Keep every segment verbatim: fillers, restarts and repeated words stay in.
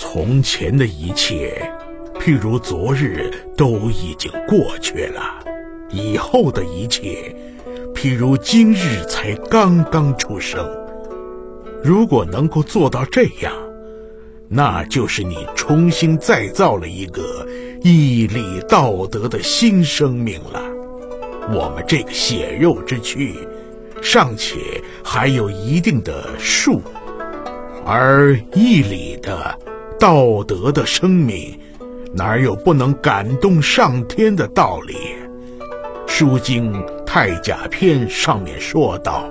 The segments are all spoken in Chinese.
从前的一切，譬如昨日，都已经过去了；以后的一切，譬如今日才刚刚出生。如果能够做到这样，那就是你重新再造了一个义理道德的新生命了。我们这个血肉之躯尚且还有一定的数，而义理的道德的生命哪有不能感动上天的道理？书经太甲篇上面说道，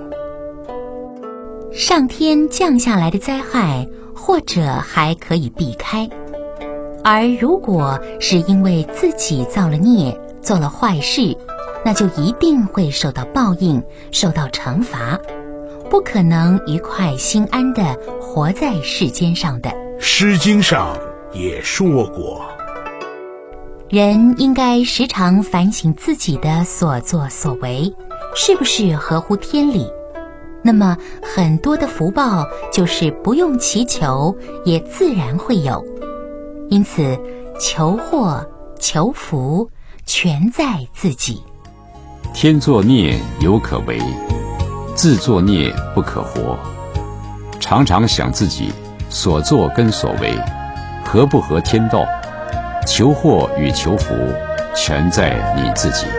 上天降下来的灾害或者还可以避开，而如果是因为自己造了孽，做了坏事，那就一定会受到报应，受到惩罚，不可能愉快心安地活在世间上的。 诗经上也说过， 人应该时常反省自己的所作所为是不是合乎天理，那么很多的福报就是不用祈求也自然会有。因此求祸求福全在自己。 天作孽犹可为，自作孽不可活。常常想自己所作跟所为合不合天道，求祸与求福全在你自己。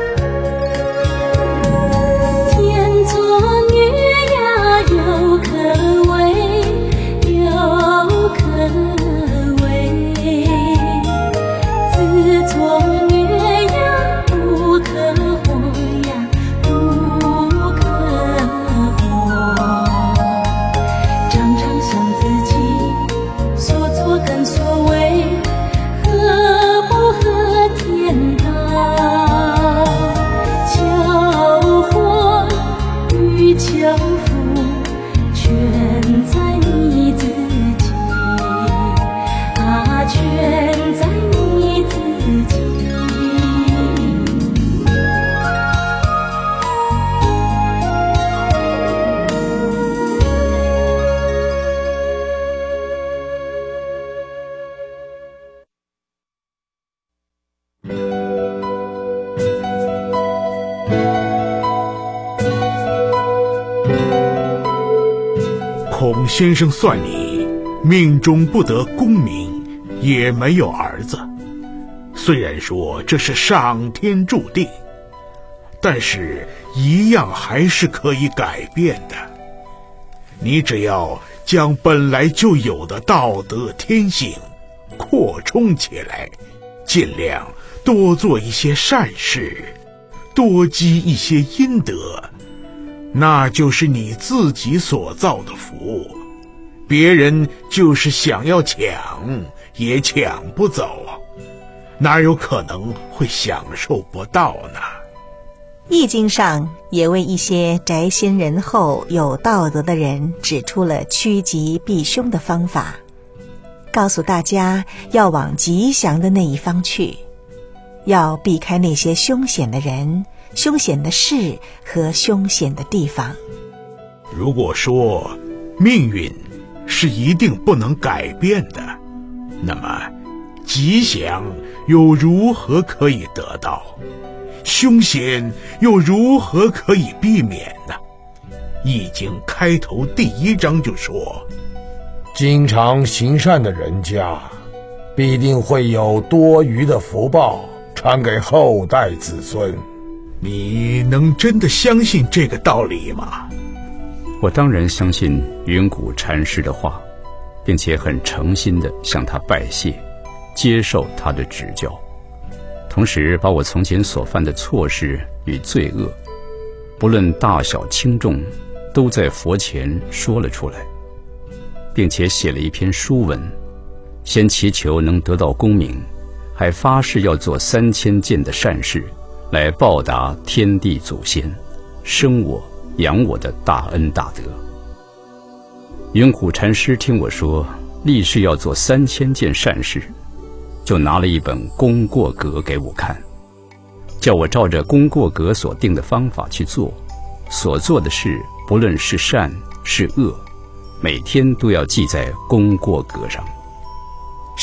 天作孽呀，犹可为，犹可为；自作孽呀，不可活呀，不可活。常常想自己所作跟所为合不合天道，求祸与求福全在你自己啊，全在你自己。 孔先生算你命中不得功名，也没有儿子。虽然说这是上天注定，但是一样还是可以改变的。你只要将本来就有的道德天性扩充起来，尽量多做一些善事，多积一些阴德，那就是你自己所造的福，别人就是想要抢也抢不走，哪有可能会享受不到呢？ 易经上也为一些宅心仁厚有道德的人指出了趋吉避凶的方法，告诉大家要往吉祥的那一方去，要避开那些凶险的人、凶险的事和凶险的地方。 如果说命运是一定不能改变的，那么吉祥又如何可以得到？凶险又如何可以避免呢？易经开头第一章就说， 经常行善的人家，必定会有多余的福报传给后代子孙。 你能真的相信这个道理吗？ 我当然相信云谷禅师的话，并且很诚心地向他拜谢，接受他的指教，同时把我从前所犯的错事与罪恶，不论大小轻重，都在佛前说了出来，并且写了一篇书文，先祈求能得到功名，还发誓要做三千件的善事，来报答天地祖先生我养我的大恩大德。云谷禅师听我说立誓要做三千件善事，就拿了一本功过格给我看，叫我照着功过格所定的方法去做，所做的事不论是善是恶，每天都要记在功过格上。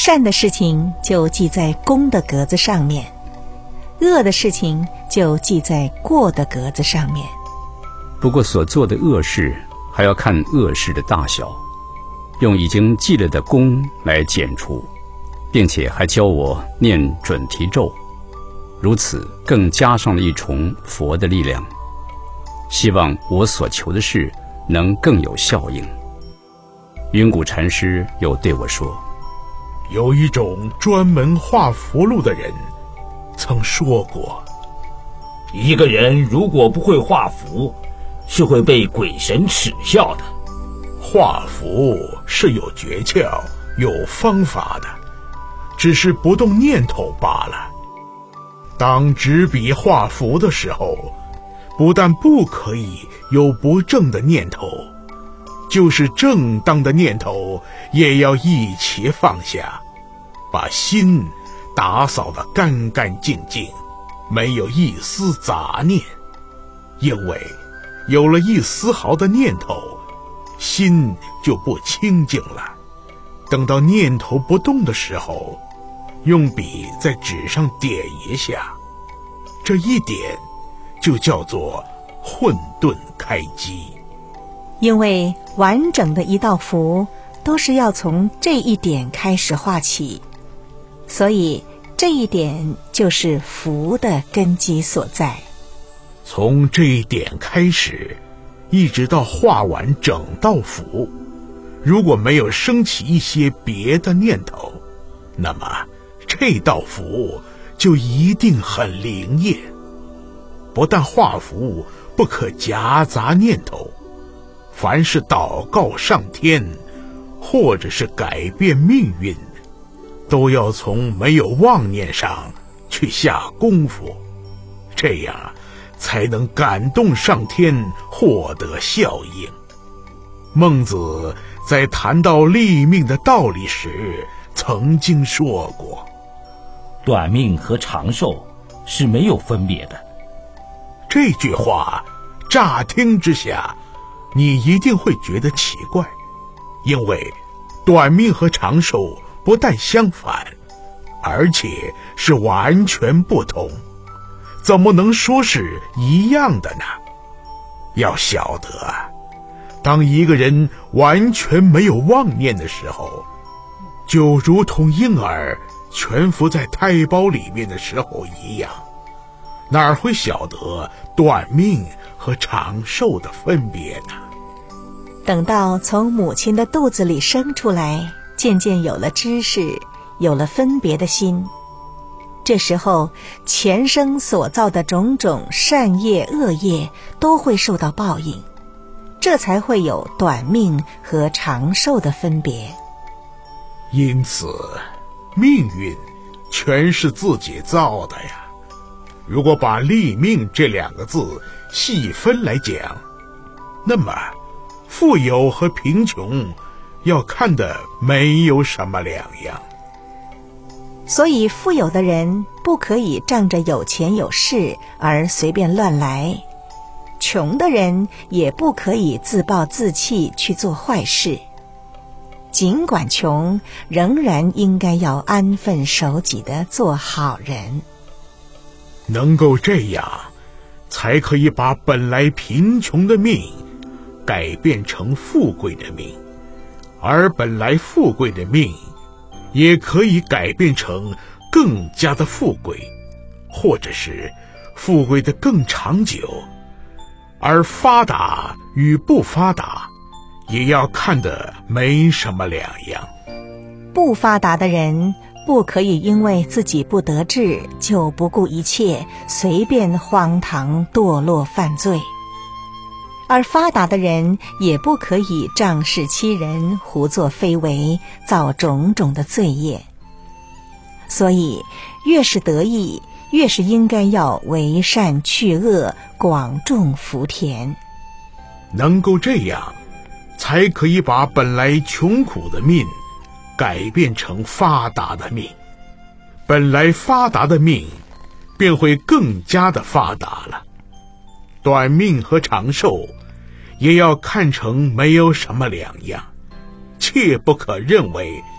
善的事情就记在功的格子上面，恶的事情就记在过的格子上面。 不过所做的恶事还要看恶事的大小，用已经记了的功来减除，并且还教我念准提咒，如此更加上了一重佛的力量，希望我所求的事能更有效应。云谷禅师又对我说， 有一种专门画符箓的人曾说过， 一个人如果不会画符，是会被鬼神耻笑的。 画符是有诀窍有方法的，只是不动念头罢了。当执笔画符的时候，不但不可以有不正的念头，就是正当的念头也要一起放下，把心打扫得干干净净，没有一丝杂念。因为有了一丝毫的念头，心就不清净了。等到念头不动的时候，用笔在纸上点一下，这一点就叫做混沌开机。 因为完整的一道符都是要从这一点开始画起，所以这一点就是符的根基所在。 从这一点开始，一直到画完整道符，如果没有升起一些别的念头，那么这道符就一定很灵验。不但画符不可夹杂念头，凡是祷告上天，或者是改变命运，都要从没有妄念上去下功夫，这样才能感动上天，获得效应。孟子在谈到立命的道理时曾经说过， 短命和长寿是没有分别的。 这句话乍听之下，你一定会觉得奇怪，因为短命和长寿不但相反，而且是完全不同，怎么能说是一样的呢？要晓得啊，当一个人完全没有妄念的时候，就如同婴儿全伏在胎胞里面的时候一样，哪会晓得短命和长寿的分别呢？ 等到从母亲的肚子里生出来，渐渐有了知识，有了分别的心，这时候前生所造的种种善业恶业都会受到报应，这才会有短命和长寿的分别。 因此命运全是自己造的呀。如果把立命这两个字细分来讲，那么富有和贫穷要看的没有什么两样。 所以富有的人不可以仗着有钱有势而随便乱来，穷的人也不可以自暴自弃去做坏事。尽管穷，仍然应该要安分守己地做好人。 能够这样，才可以把本来贫穷的命改变成富贵的命，而本来富贵的命也可以改变成更加的富贵，或者是富贵的更长久。而发达与不发达也要看得没什么两样。 不发达的人不可以因为自己不得志就不顾一切，随便荒唐堕落犯罪，而发达的人也不可以仗势欺人，胡作非为，造种种的罪业。所以越是得意，越是应该要为善去恶，广种福田。 能够这样，才可以把本来穷苦的命改变成发达的命，本来发达的命便会更加的发达了。短命和长寿也要看成没有什么两样，切不可认为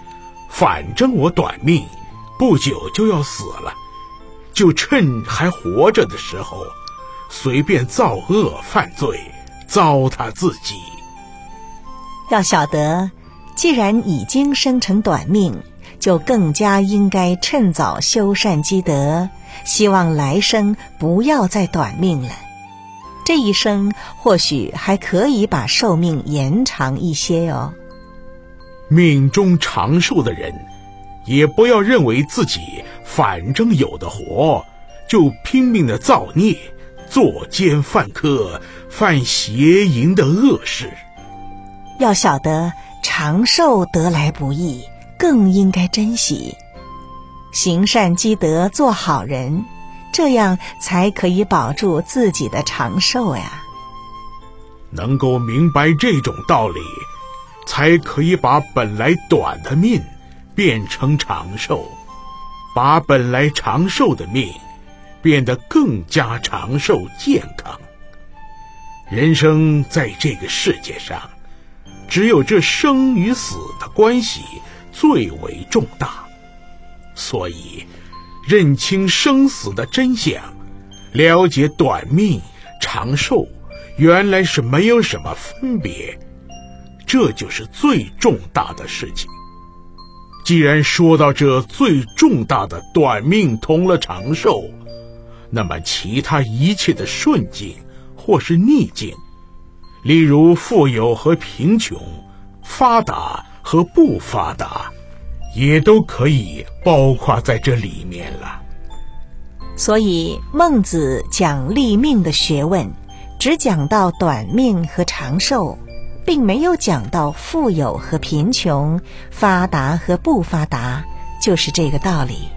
反正我短命，不久就要死了，就趁还活着的时候，随便造恶犯罪，糟蹋自己。 要晓得，既然已经生成短命，就更加应该趁早修善积德，希望来生不要再短命了。这一生或许还可以把寿命延长一些哦。 命中长寿的人，也不要认为自己反正有的活，就拼命的造孽，作奸犯科，犯邪淫的恶事。 要晓得，长寿得来不易，更应该珍惜。行善积德，做好人，这样才可以保住自己的长寿呀。 能够明白这种道理，才可以把本来短的命变成长寿，把本来长寿的命变得更加长寿健康。人生在这个世界上，只有这生与死的关系最为重大，所以认清生死的真相，了解短命长寿原来是没有什么分别，这就是最重大的事情。既然说到这最重大的短命同了长寿，那么其他一切的顺境或是逆境，例如富有和贫穷，发达和不发达，也都可以包括在这里面了。 所以孟子讲立命的学问，只讲到短命和长寿，并没有讲到富有和贫穷，发达和不发达，就是这个道理。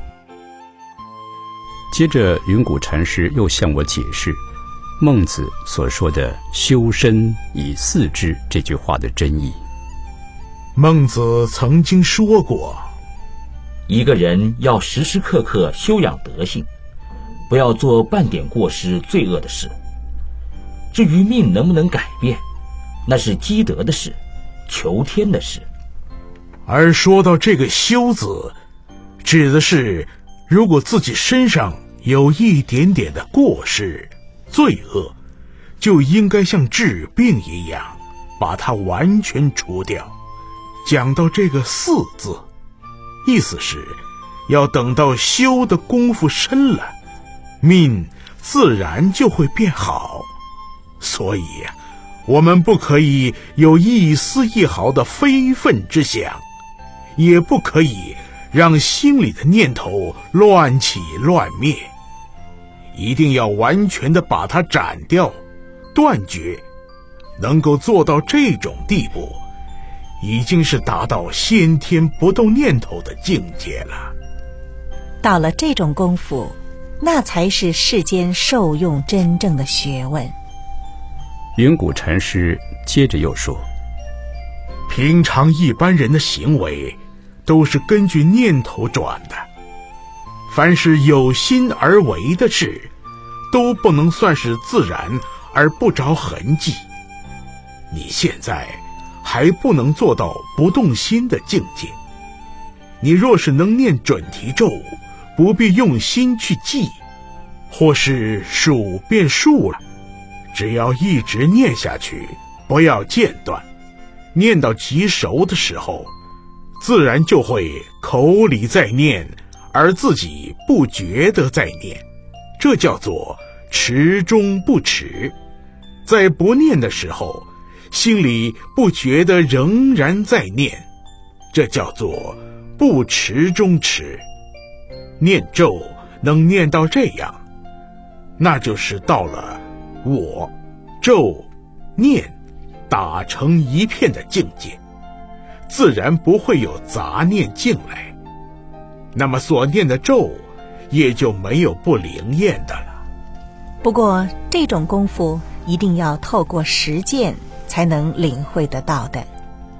接着云谷禅师又向我解释孟子所说的修身以四之这句话的真意。 孟子曾经说过， 一个人要时时刻刻修养德性，不要做半点过失罪恶的事。至于命能不能改变，那是积德的事，求天的事。 而说到这个修字，指的是如果自己身上有一点点的过失罪恶，就应该像治病一样把它完全除掉。讲到这个四字，意思是要等到修的功夫深了，命自然就会变好。所以我们不可以有一丝一毫的非分之想，也不可以让心里的念头乱起乱灭，一定要完全的把它斩掉断绝。能够做到这种地步，已经是达到先天不动念头的境界了。 到了这种功夫，那才是世间受用真正的学问。 云谷禅师接着又说， 平常一般人的行为都是根据念头转的，凡是有心而为的事，都不能算是自然而不着痕迹。你现在还不能做到不动心的境界，你若是能念准提咒，不必用心去记，或是数变数了，只要一直念下去，不要间断，念到极熟的时候，自然就会口里在念，而自己不觉得在念，这叫做持中不持。在不念的时候，心里不觉得仍然在念，这叫做不持中持。念咒能念到这样，那就是到了我咒念打成一片的境界，自然不会有杂念进来，那么所念的咒也就没有不灵验的了。 不过这种功夫一定要透过实践才能领会得到的。